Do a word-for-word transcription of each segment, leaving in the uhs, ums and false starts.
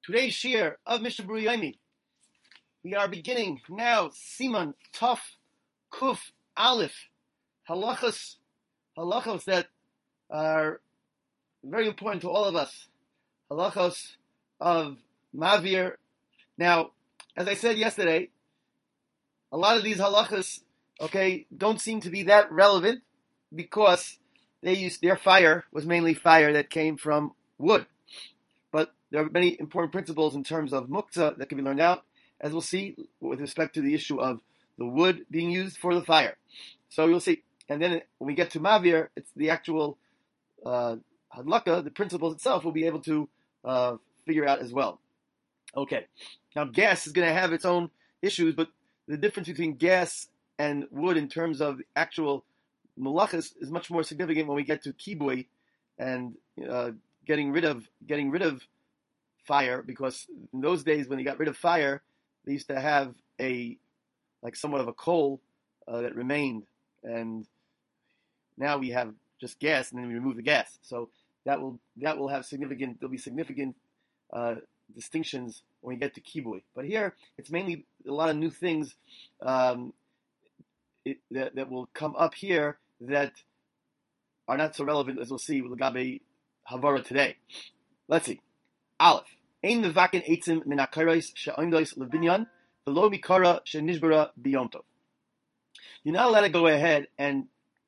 Today's shir of Mishnah Berurah Yomi. We are beginning now Siman Tuf Kuf Aleph halachas halachos that are very important to all of us. Halachos of Mavir. Now, as I said yesterday, a lot of these halachas, okay, don't seem to be that relevant because they used their fire was mainly fire that came from wood. But there are many important principles in terms of muktzah that can be learned out, as we'll see, with respect to the issue of the wood being used for the fire. So you'll see. And then when we get to Mavir, it's the actual uh, hadlaka, the principles itself, we'll be able to uh, figure out as well. Okay. Now, gas is going to have its own issues, but the difference between gas and wood in terms of the actual malachas is much more significant when we get to kibui and uh, getting rid of getting rid of fire, because in those days when they got rid of fire, they used to have a like somewhat of a coal uh, that remained, and now we have just gas, and then we remove the gas. So that will that will have significant. There'll be significant uh, distinctions when we get to kibui. But here it's mainly a lot of new things um, it, that that will come up here that are not so relevant, as we'll see with Lagabe Havara today. Let's see. Aleph. Ein mevaken eitzim min hakaros she'oindos lebinyan v'lo mikara she'nishbara biyom tov. You're not allowed to go ahead and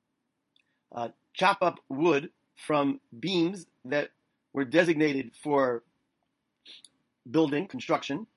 uh, chop up wood from beams that were designated for building, construction,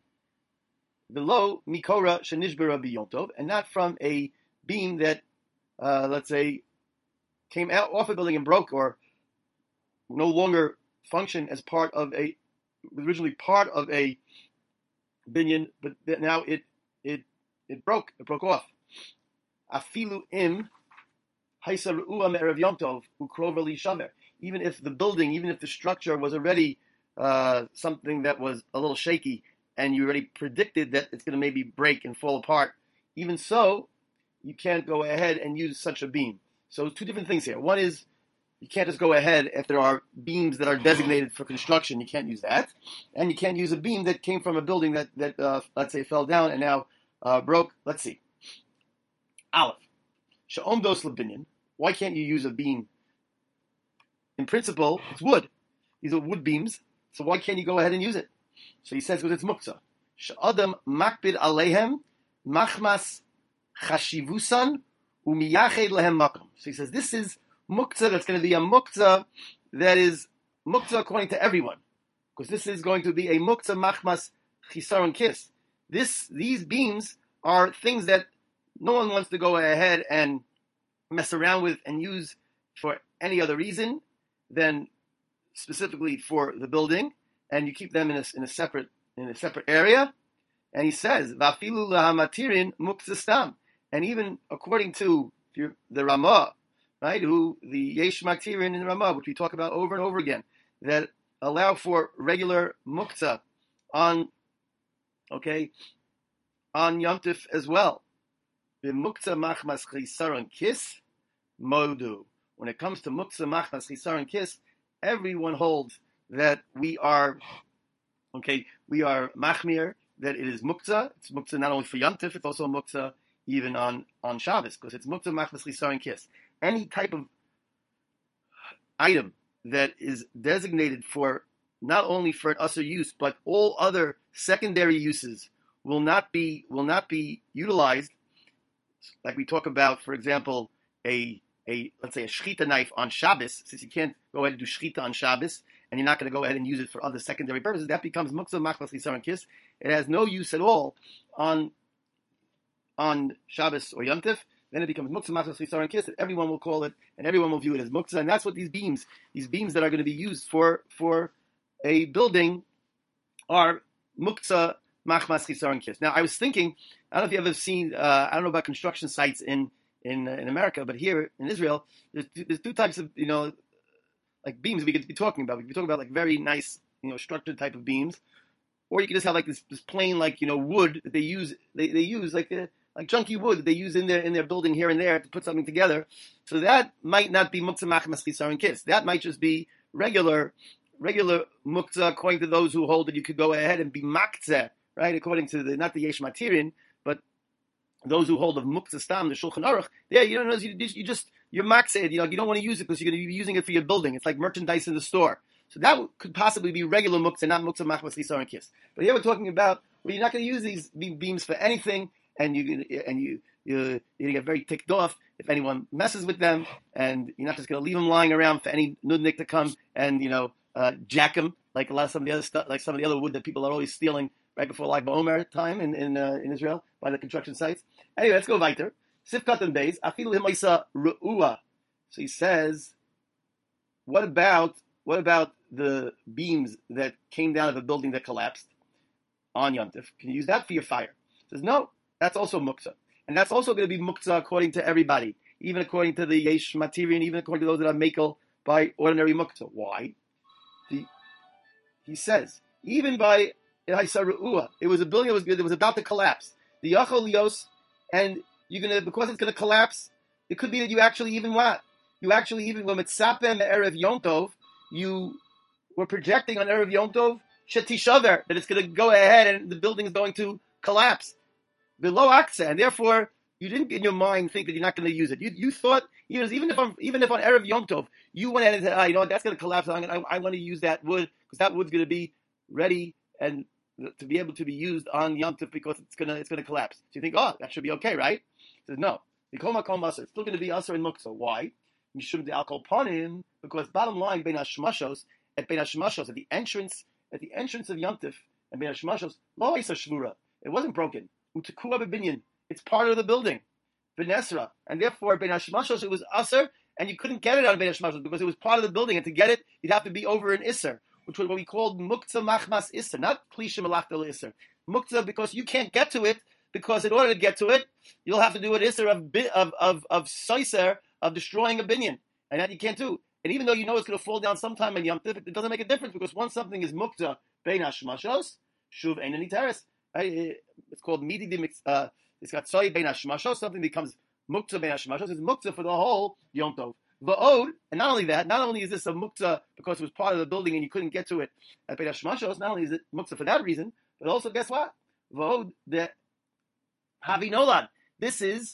v'lo mikara she'nishbara biyom tov, and not from a beam that, uh, let's say, came out off a building and broke, or no longer function as part of a, originally part of a binyan, but now it it it broke, it broke off. Afilu im haisa ru'ah me'erev yom tov ukrova li shaver. Even if the building, even if the structure was already uh, something that was a little shaky, and you already predicted that it's going to maybe break and fall apart, even so, you can't go ahead and use such a beam. So two different things here. One is, you can't just go ahead if there are beams that are designated for construction. You can't use that. And you can't use a beam that came from a building that, that uh, let's say, fell down and now uh, broke. Let's see. Aleph. Sha'om dos lebinyan. Why can't you use a beam? In principle, it's wood. These are wood beams. So why can't you go ahead and use it? So he says, because it's muktzah. Sha'adam makbid alehem machmas chashivusan umiyached lehem makom. So he says, this is muktzah that's going to be a muktzah that is muktzah according to everyone, because this is going to be a muktzah machmas chisaron kis. This these beams are things that no one wants to go ahead and mess around with and use for any other reason than specifically for the building, and you keep them in a, in a separate in a separate area. And he says vafilu lahamatirin muktzah stam, and even according to the Ramah, right, who the Yesh Maktirin in the Ramah, which we talk about over and over again, that allow for regular muktzah on, okay, on Yom Tif as well. The muktzah machmas chisaron kis modu. When it comes to muktzah machmas chisaron kis, everyone holds that we are, okay, we are machmir, that it is muktzah. It's muktzah not only for Yom Tif, it's also muktzah even on, on Shabbos, because it's muktzah machmas chisaron kis. Any type of item that is designated for not only for an usher use, but all other secondary uses will not be will not be utilized. Like we talk about, for example, a a let's say a shchita knife on Shabbos, since you can't go ahead and do shchita on Shabbos, and you're not going to go ahead and use it for other secondary purposes, that becomes muktzah machmas chisaron kis. It has no use at all on on Shabbos or Yom Tif. Then it becomes muktzah machmas chisaron kis, that everyone will call it, and everyone will view it as muktzah. And that's what these beams, these beams that are going to be used for for a building, are muktzah machmas chisaron kis. Now, I was thinking, I don't know if you ever seen, uh, I don't know about construction sites in in uh, in America, but here in Israel, there's two, there's two types of, you know, like beams we could be talking about. We could be talking about like very nice, you know, structured type of beams, or you could just have like this, this plain, like, you know, wood that they use. They they use like a, like junky wood that they use in their in their building here and there to put something together. So that might not be muktzah machmas chisaron kis. That might just be regular regular muktzah, according to those who hold that you could go ahead and be maktzeh, right? According to the, not the Yesh Matirin, but those who hold of muktzah stam, the Shulchan Aruch, yeah, you don't know, you, you just, you're maktzeh, you know, you don't want to use it because you're going to be using it for your building. It's like merchandise in the store. So that could possibly be regular muktzah, not muktzah machmas lisar and kiss. But here we're talking about where you're not going to use these beams for anything, and you and you you you're going to get very ticked off if anyone messes with them, and you're not just going to leave them lying around for any nudnik to come and you know uh, jack them like a lot of some of the other stuff, like some of the other wood that people are always stealing right before Lag BaOmer time in in, uh, in Israel by the construction sites. Anyway, let's go weiter. Sifkat and Beis afilu himaisa ru'ua. So he says, what about what about the beams that came down of a building that collapsed on Yom Tov? Can you use that for your fire? He says, no, that's also muktzah. And that's also going to be muktzah according to everybody, even according to the Yesh Matirian, even according to those that are makel by ordinary muktzah. Why? The, he says, even by Ru'ua, it was a building that was good, it was about to collapse. The Yachol Lios, and you're gonna because it's gonna collapse, it could be that you actually even what? You actually even when it's Sapem Erev Yom Tov, you were projecting on Erev Yom Tov Shetishaver, that it's gonna go ahead and the building is going to collapse. Below Aksa, and therefore you didn't in your mind think that you're not going to use it. You you thought even even if I'm, even if on Erev Yom Tov you went ahead and said, ah, you know what, that's going to collapse. I'm gonna, I, I want to use that wood because that wood's going to be ready and to be able to be used on Yom Tov because it's gonna it's gonna collapse. So you think, oh, that should be okay, right? He says no. The kol makom aser. It's still going to be aser in muktzah. Why? Mishum de alkol ponim, because bottom line bein hashmashos at bein hashmashos at the entrance at the entrance of Yom Tov and bein hashmashos lo isa shvura. It wasn't broken. It's part of the building, Benesra, and therefore Ben Hashmashos it was Aser, and you couldn't get it on Ben Hashmashos because it was part of the building, and to get it, you'd have to be over an Isser, which was what we called Muktzah Machmas Isser, not Plishim Malachtel Isser. Muktzah because you can't get to it, because in order to get to it, you'll have to do an Isser of of of of Soiser, of destroying a binyan, and that you can't do. And even though you know it's going to fall down sometime in Yom Tov, it doesn't make a difference because once something is Muktzah Ben Hashmashos, Shuv Ein Ani Teres. It's called midi dim. Uh, it's got soy bein hashmashos. Something becomes muktzah bein hashmashos. It's muktzah for the whole Yom Tov. Va'od, and not only that, not only is this a muktzah because it was part of the building and you couldn't get to it at bein hashmashos. Not only is it muktzah for that reason, but also guess what? Va'od the havi nolad. This is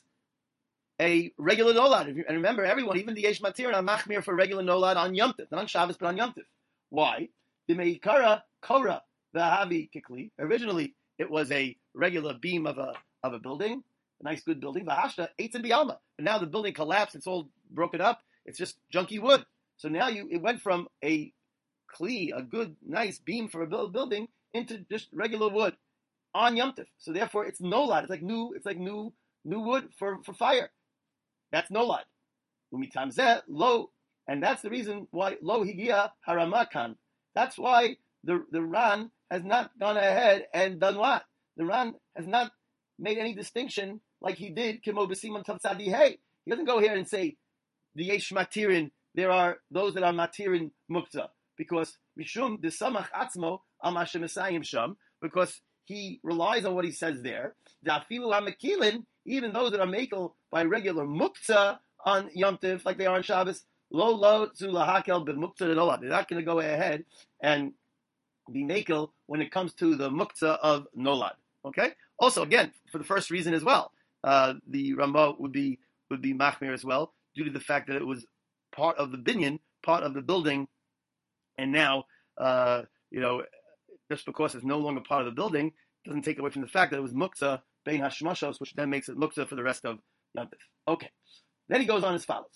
a regular nolad. And remember, everyone, even the yesh matir and machmir for regular nolad on Yom Tov, not on Shabbos but on Yom Tov. Why? The meikara kora the havi kikli. Originally, it was a regular beam of a of a building, a nice good building. Vahashta eitz and bialma. But now the building collapsed. It's all broken up. It's just junky wood. So now you it went from a kli, a good nice beam for a building, into just regular wood on Yom Tov. So therefore, it's nolad. It's like new. It's like new new wood for, for fire. That's nolad. Umitam zeh lo, and that's the reason why lo higia haramakan. That's why the the Ran has not gone ahead and done what? The Ran has not made any distinction like he did Kimo B'Simon Tav Tzadi Hey. He doesn't go here and say the Yesh Matirin, there are those that are Matirin Muktzah. Because Mishum the Samach Atzmo Am Hashem Esayim Sham, because he relies on what he says there. The Afilu HaMekilin, even those that are makel by regular Muktzah on Yom Tov, like they are on Shabbos, Lo Lo Zu Lahakel B'Muktzah Nolad. They're not going to go ahead and be makel when it comes to the muktzah of nolad. Okay. Also, again, for the first reason as well, uh, the Rambam would be would be machmir as well, due to the fact that it was part of the binyan, part of the building, and now uh, you know, just because it's no longer part of the building, doesn't take away from the fact that it was muktzah bein hashmashos, which then makes it muktzah for the rest of Yom Tov. Okay. Then he goes on as follows.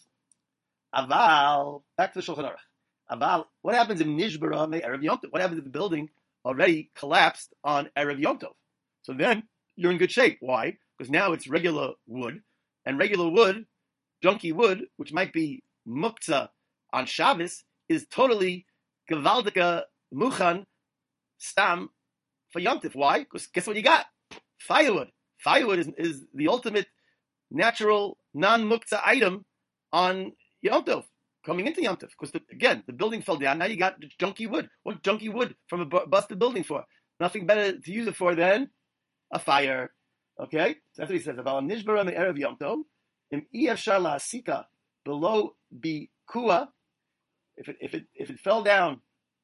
Aval, back to the Shulchan Aruch. About what happens if Nishbara may Erev Yom Tov? What happens if the building already collapsed on Erev Yom Tov? So then you're in good shape. Why? Because now it's regular wood, and regular wood, junky wood, which might be muktzah on Shabbos, is totally gewaldika muchan stam for Yom Tov. Why? Because guess what you got? Firewood. Firewood is, is the ultimate natural non-muktzah item on Yom Tov. Coming into Yom Tov, because again, the building fell down. Now you got junky wood. What junky wood from a bu- busted building for? Nothing better to use it for than a fire. Okay, so that's what he says about nishbara me erev Yom Tov. Im iyafshar la'asika below bi kua. If it if it if it fell down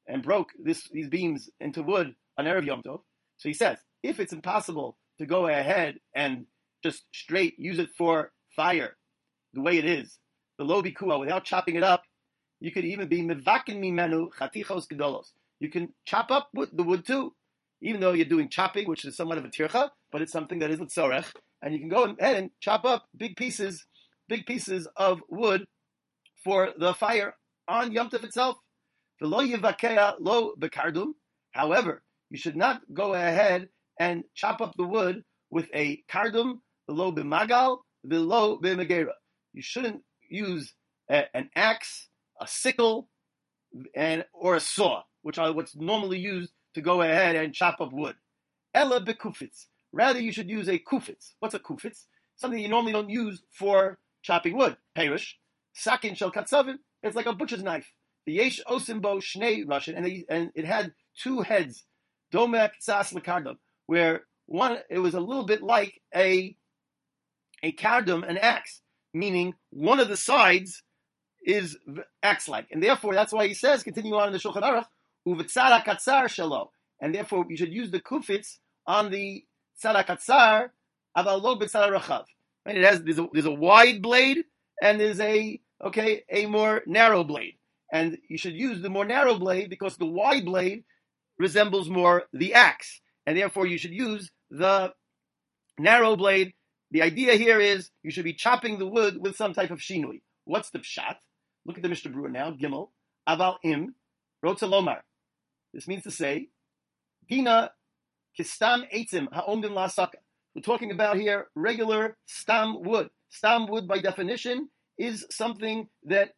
and broke this, these beams into wood on Erev Yom Tov. So he says, if it's impossible to go ahead and just straight use it for fire, the way it is, the lo bikua, without chopping it up, you could even be mevakin mimenu chatichos gedolos. You can chop up wood, the wood too, even though you're doing chopping, which is somewhat of a tircha, but it's something that is l'tzorech, and you can go ahead and chop up big pieces, big pieces of wood for the fire on Yom Tov itself. V'lo yivakea lo bekardum. However, you should not go ahead and chop up the wood with a kardum, v'lo b'magal, v'lo b'megera. You shouldn't use a, an axe, a sickle, and or a saw, which are what's normally used to go ahead and chop up wood. Ella bekufitz. Rather, you should use a kufitz. What's a kufitz? Something you normally don't use for chopping wood. Perish. Sakin shel katzavin. It's like a butcher's knife. The yesh osimbo shnei Russian, and, they, and it had two heads. Domek tzas lekardum, where one, it was a little bit like a a kardum, an axe, meaning one of the sides is axe-like, and therefore that's why he says, continue on in the Shulchan Aruch, uvetzara katzar shelo, and therefore you should use the kufitz on the tzara katzar, aval lo b'tzara rachav. Right? It has there's a, there's a wide blade and there's a okay a more narrow blade, and you should use the more narrow blade because the wide blade resembles more the axe, and therefore you should use the narrow blade. The idea here is you should be chopping the wood with some type of shinui. What's the pshat? Look at the Mishnah Berurah now. Gimel aval im rotza lomar. This means to say, dina kistam eitzim haomdim la'asaka. We're talking about here regular stam wood. Stam wood, by definition, is something that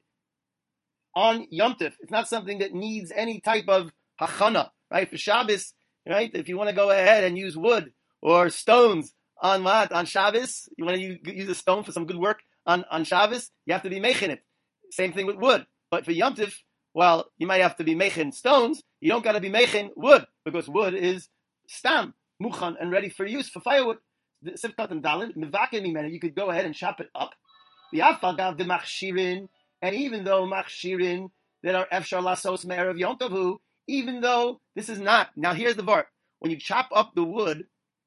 on Yom Tov, it's not something that needs any type of hachana, right? For Shabbos, right? If you want to go ahead and use wood or stones on what? On Shabbos, you want to use, use a stone for some good work on, on Shabbos, you have to be mechin it. Same thing with wood. But for Yom Tov, well, you might have to be mechin stones. You don't got to be mechin wood, because wood is stam, muchan, and ready for use for firewood. Sifkat and dalin, mevakin mimenu, you could go ahead and chop it up. The afagav the machshirin, and even though machshirin that are efshar lasos me'erev Yom Tovu, even though this is not, now here's the part, when you chop up the wood,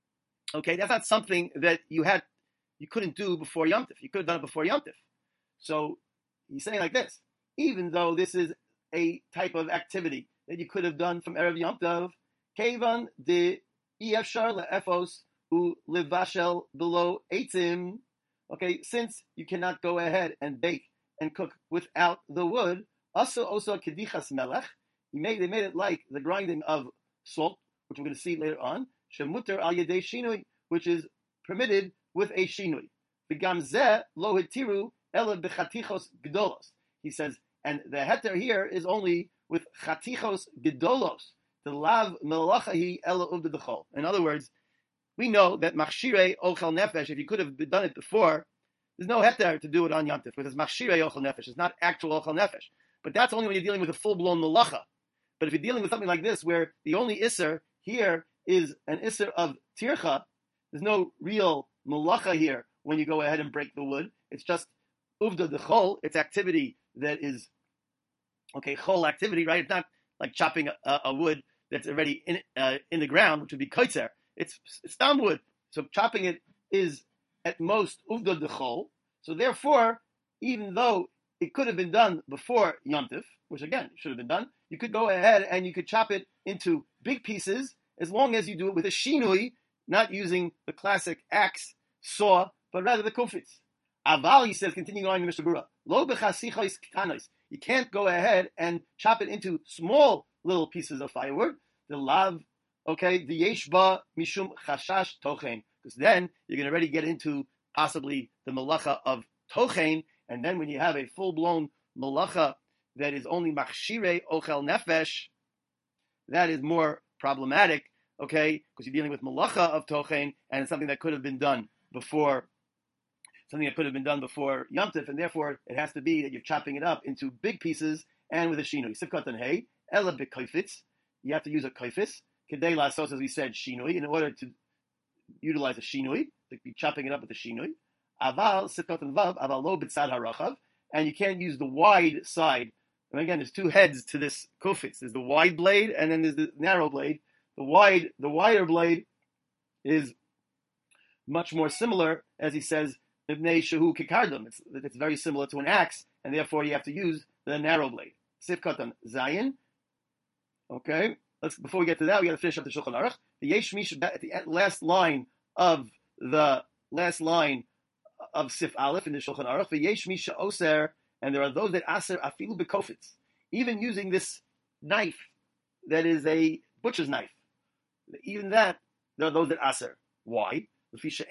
okay, that's not something that you had, you couldn't do before Yom Tov. You could have done it before Yom Tov. So he's saying like this, even though this is a type of activity that you could have done from Erev Yom Tov, Kevan de Efshar le'efos u levashel below eitzim. Okay, since you cannot go ahead and bake and cook without the wood, also also kedichas melech, he made they made it like the grinding of salt, which we're going to see later on. Shemuter al yedei shinui, which is permitted with a shinui. V'gam zeh lo hitiru ela b'chatichos gedolos. He says, and the heter here is only with chatichos gedolos. The lav melachahi ela uvdedachol. In other words, we know that machshirei ochel nefesh, if you could have done it before, there's no heter to do it on Yom Tov, because machshirei ochel nefesh. It's not actual ochel nefesh. But that's only when you're dealing with a full-blown melacha. But if you're dealing with something like this, where the only isser here is an isser of tircha, there's no real melacha here when you go ahead and break the wood. It's just uvda de chol. It's activity that is, okay, chol activity, right? It's not like chopping a, a wood that's already in uh, in the ground, which would be kaitzer. It's it's stam wood. So chopping it is at most uvda de chol. So therefore, even though it could have been done before Yom Tov, which again should have been done, you could go ahead and you could chop it into big pieces, as long as you do it with a shinui, not using the classic axe, saw, but rather the kufitz. Aval, he says, continuing on in Mishnah Berurah, lo b'chasichos ketanos. You can't go ahead and chop it into small little pieces of firewood. The lav, okay, the yeshba mishum chashash tochen, because then you're going to already get into possibly the malacha of tochen, and then when you have a full-blown malacha that is only machshirei ochel nefesh, that is more problematic, okay, because you're dealing with malacha of tochen, and it's something that could have been done before, something that could have been done before Yom Tov, and therefore it has to be that you're chopping it up into big pieces and with a shinui. Sifkat and hay, ela b'koifitz, you have to use a koifitz, kedei lasos, as we said, shinui, in order to utilize a shinui, to be chopping it up with a shinui. Aval, sifkat and vav, aval lo b'tzad harachav, and you can't use the wide side, And again, there's two heads to this kufitz. There's the wide blade, and then there's the narrow blade. The wide, the wider blade is much more similar, as he says, ibnei shehu kikardum. It's, it's very similar to an axe, and therefore you have to use the narrow blade. Sif katan zayin. Okay, let's before we get to that, we got to finish up the Shulchan Aruch. The yesh mish at the last line of the last line of Sif Aleph in the Shulchan Aruch. The yesh mish oser, and there are those that aser afilu bekofitz, even using this knife that is a butcher's knife. Even that, there are those that aser. Why? Because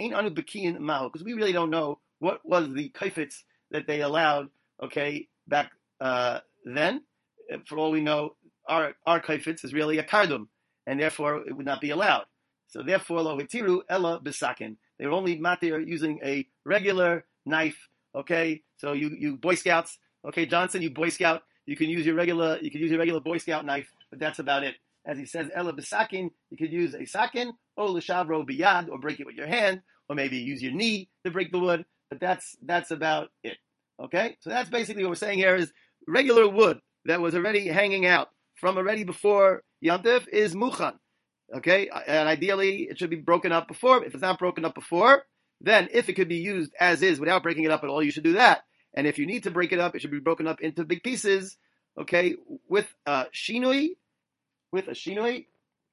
we really don't know what was the kofitz that they allowed. Okay, back uh, then. For all we know, our our kofitz is really a kardum, and therefore it would not be allowed. So therefore, lo hitiru ella bisakin. They were only matir using a regular knife. Okay, so you you Boy Scouts. Okay, Johnson, you Boy Scout. You can use your regular you can use your regular Boy Scout knife, but that's about it. As he says, ella bisakin. You could use a sakin or l'shavro biyad, or break it with your hand, or maybe use your knee to break the wood. But that's that's about it. Okay, so that's basically what we're saying here is regular wood that was already hanging out from already before Yom Tov is muchan. Okay, and ideally it should be broken up before. If it's not broken up before, then if it could be used as is without breaking it up at all, you should do that. And if you need to break it up, it should be broken up into big pieces. Okay, with a shinui, with a shinui.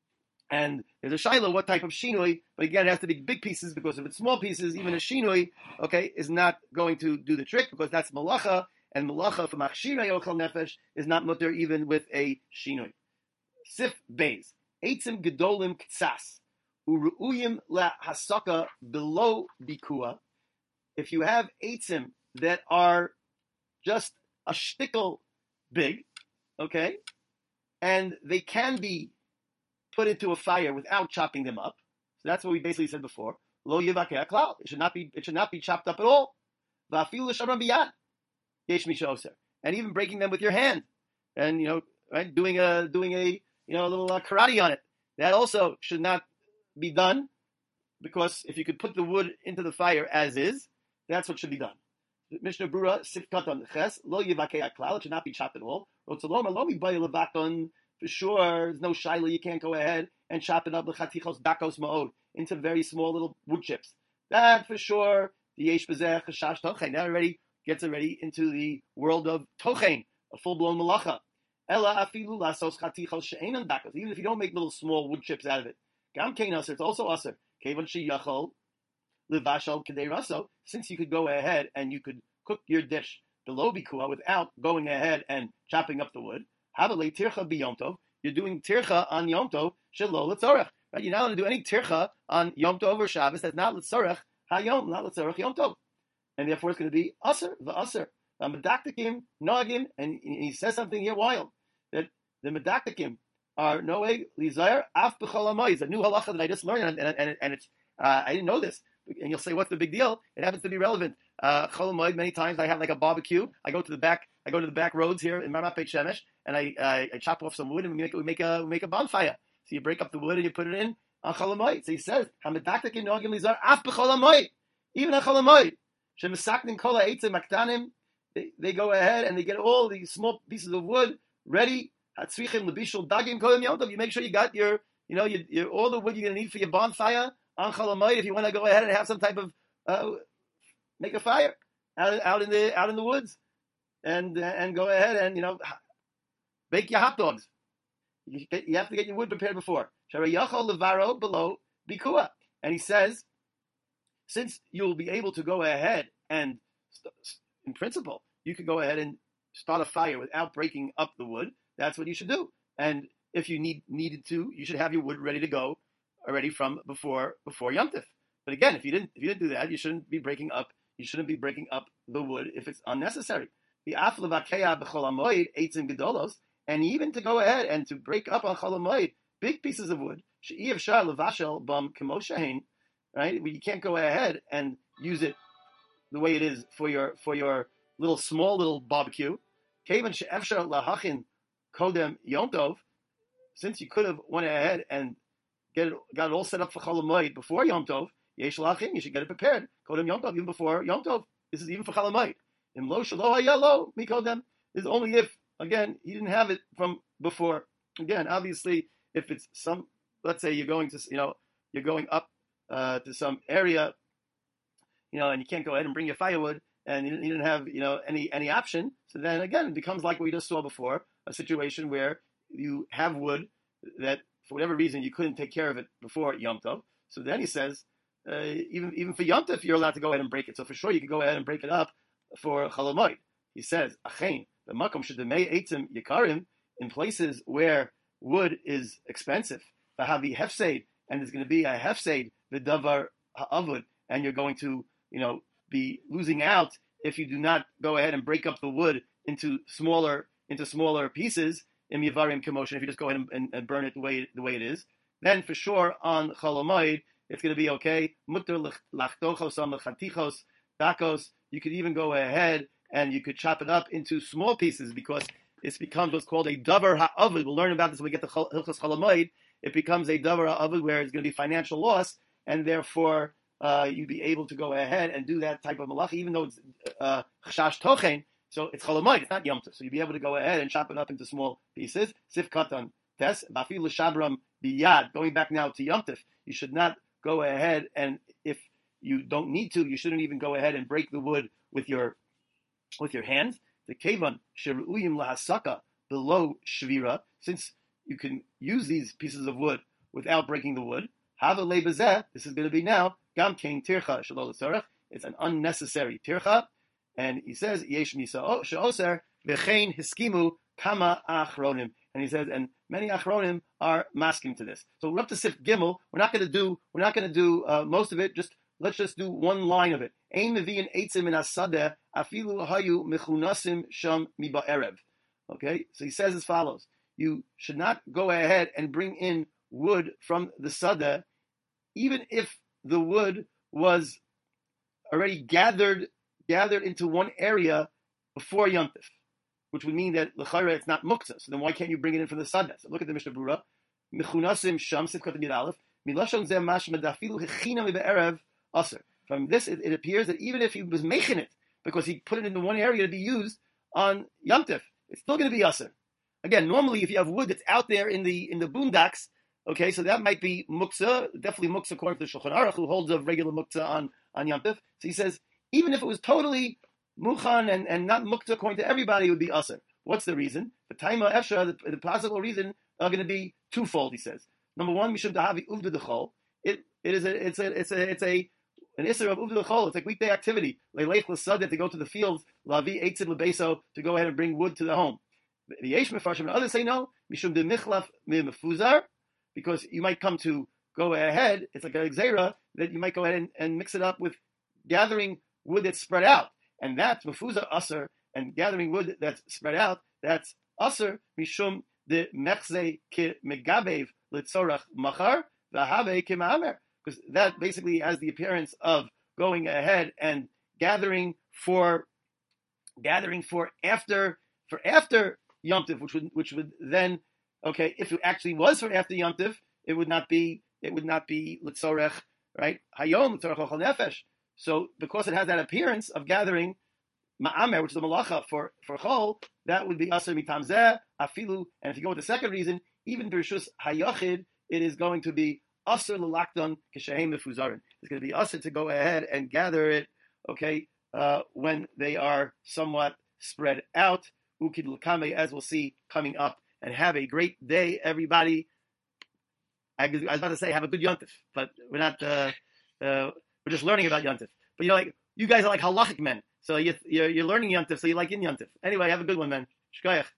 And there's a shaila, what type of shinui? But again, it has to be big pieces, because if it's small pieces, even a shinui, okay, is not going to do the trick, because that's malacha, and malacha for machshira yochel nefesh is not mutter even with a shinui. Sif beis, eitzim gedolim ktsas, uruuyim la hasaka below bikua. If you have eitzim that are just a shtickle big, okay, and they can be put into a fire without chopping them up. So that's what we basically said before. Lo yivakeh klal. It should not be. It should not be chopped up at all. Va'afilu l'shamram biyad. Yesh misha oser. And even breaking them with your hand, and you know, right, doing a doing a you know a little uh, karate on it. That also should not be done, because if you could put the wood into the fire as is, that's what should be done. Mishnah Brura sifkaton ches lo yivakeh klal. It should not be chopped at all. Rotzalom lo mibayil levaton. For sure, there's no shaila. You can't go ahead and chop it up l'chatichos bakos ma'od into very small little wood chips. That for sure, the yesh bezeh chashash tochein. That already gets already into the world of tochein, a full blown malacha. Ela afilu lasos chatichos she'enan bakos. Even if you don't make little small wood chips out of it, gam kein aser. It's also aser. Kevan sheyachol levashal kedei raso. Since you could go ahead and you could cook your dish below bikua without going ahead and chopping up the wood. Havale tircha b'Yom Tov. You're doing tircha on Yom Tov shelo l'tzorech. Right? You're not allowed to do any tircha on Yom Tov or Shabbos that's not l'tzorech hayom, not l'tzorech Yom Tov, and therefore it's going to be aser v'aser. The medaktikim noagim, and he says something here wild, that the medaktikim are noeg lizayer af b'chol hamoed. It's a new halacha that I just learned, and, and, and, and it's uh, I didn't know this. And you'll say, what's the big deal? It happens to be relevant. Uh, chol hamoed, many times I have like a barbecue. I go to the back. I go to the back roads here in Ramat Beit Shemesh, and I, uh, I chop off some wood, and we make we make a we make a bonfire. So you break up the wood and you put it in on chol hamoed. So he says, "Hamedaktikim noagim lizar af b'chol hamoed." Even on chol hamoed, shemisaknin kol ha'etzim maktanim. They go ahead and they get all these small pieces of wood ready. Hatzrichim lebishul dagim kolim yom tov. You make sure you got your you know your, your all the wood you're going to need for your bonfire on chol hamoed. If you want to go ahead and have some type of uh, make a fire out out in the out in the woods. And uh, and go ahead and you know bake your hot dogs. You, you have to get your wood prepared before. Sharayachol levaro below bikua, and he says, since you will be able to go ahead and, in principle, you can go ahead and start a fire without breaking up the wood. That's what you should do. And if you need needed to, you should have your wood ready to go already from before before Yom Tov. But again, if you didn't if you didn't do that, you shouldn't be breaking up. You shouldn't be breaking up the wood if it's unnecessary. The aflevakeya b'chol hamoed eitzim gedolos, and even to go ahead and to break up on chol hamoed big pieces of wood. She'iv shar levashel bam kemoshahin, right? You can't go ahead and use it the way it is for your for your little small little barbecue. Kevan she'efshar lahachin kodem Yom Tov, since you could have went ahead and get it, got it all set up for chol hamoed before Yom Tov. Yesh lachin, you should get it prepared. Kodem Yom Tov, even before Yom Tov. This is even for chol hamoed. In lo shelo hayalo mikodem is only if again, he didn't have it from before. Again, obviously, if it's some, let's say you're going to, you know, you're going up uh, to some area, you know, and you can't go ahead and bring your firewood, and you didn't have, you know, any any option. So then again, it becomes like we just saw before, a situation where you have wood that for whatever reason you couldn't take care of it before Yom Tov. So then he says, uh, even even for Yom Tov, you're allowed to go ahead and break it. So for sure, you could go ahead and break it up for Chol Hamoed. He says, Achein, the makom shedemei eitzim yikarim, in places where wood is expensive, v'havi hefseid, and there's going to be a hefseid, the davar ha'avud, and you're going to, you know, be losing out if you do not go ahead and break up the wood into smaller into smaller pieces in Yavarim commotion. If you just go ahead and, and, and burn it the way the way it is, then for sure on Chol Hamoed it's going to be okay. Mutter lachtochos on chatichos dakos. You could even go ahead and you could chop it up into small pieces because it becomes what's called a davar ha'avud. We'll learn about this when we get to Hilchos Chol Hamoed. It becomes a davar ha'avud where it's going to be financial loss, and therefore uh, you'd be able to go ahead and do that type of malacha, even though it's chashash uh, tochen. So it's Chol Hamoed, it's not Yom Tov. So you'd be able to go ahead and chop it up into small pieces. Sif katan tes bafil shabram biyad. Going back now to Yom Tov, you should not go ahead, and if you don't need to, you shouldn't even go ahead and break the wood with your with your hands. The kevan sheru'uyim lahasaka below shvira, since you can use these pieces of wood without breaking the wood. Hava lebezeh. This is going to be now gam kein tircha shalol tzarech. It's an unnecessary tircha. And he says, Yesh misa she'oser v'chein hiskimu kama achronim. And he says, and many achronim are masking to this. So we're up to Sif Gimel. We're not going to do, we're not going to do uh, most of it. Just let's just do one line of it. Ein mevi'in eitzim in asadeh afilu hayu mechunasim sham miba'erev. Okay, so he says as follows: you should not go ahead and bring in wood from the sadeh, even if the wood was already gathered. gathered into one area before Yom Tov, which would mean that l'chayra it's not muktzah. So then why can't you bring it in from the sadeh? So look at the Mishnah Berurah. Mechunasim sham sivkat mid aleph milashon zeh mashma dafilu hechina mibe'erev aser. From this, it, it appears that even if he was making it because he put it into one area to be used on Yom Tov, it's still going to be aser. Again, normally if you have wood that's out there in the in the boondocks, okay, so that might be muktzah, definitely muktzah according to the Shulchan Aruch, who holds a regular muktzah on on Yom Tov. So he says, even if it was totally muchan and, and not mukta according to everybody, it would be aser. What's the reason? The taima efsha, the, the possible reason are going to be twofold. He says, number one, mishum dahavi uvda dechol. It it is a it's a it's a it's a an isser of uvda dechol. It's like weekday activity. Leilech l'sadeh, to go to the fields. Lavi eitzim lebeso, to go ahead and bring wood to the home. The yesh mefarshim and others say no. Mishum de michlaf mefuzar, because you might come to go ahead. It's like a gzeira that you might go ahead and, and mix it up with gathering wood that's spread out, and that's mefuzah aser, and gathering wood that's spread out, that's aser mishum de mechze ke megabev litzorach machar v'have ke ma'amer, because that basically has the appearance of going ahead and gathering for gathering for after for after Yom Tov, which would which would then, okay, if it actually was for after Yom Tov, it would not be it would not be litzorach, right? Hayom litzorach ochel nefesh. So because it has that appearance of gathering ma'amer, which is the malacha for, for chol, that would be aser mitam zeh, afilu, and if you go with the second reason, even b'rishus hayachid, it is going to be aser l'lakdon k'shehem mefuzarin. It's going to be aser to go ahead and gather it, okay, uh, when they are somewhat spread out. Ukid l'kame, as we'll see coming up. And have a great day, everybody. I, I was about to say have a good yontif, but we're not... Uh, uh, We're just learning about Yontif. But you know, like you guys are like halachic men, so you, you're you're learning Yontif, so you like in Yontif. Anyway, have a good one, man. Shkoyach.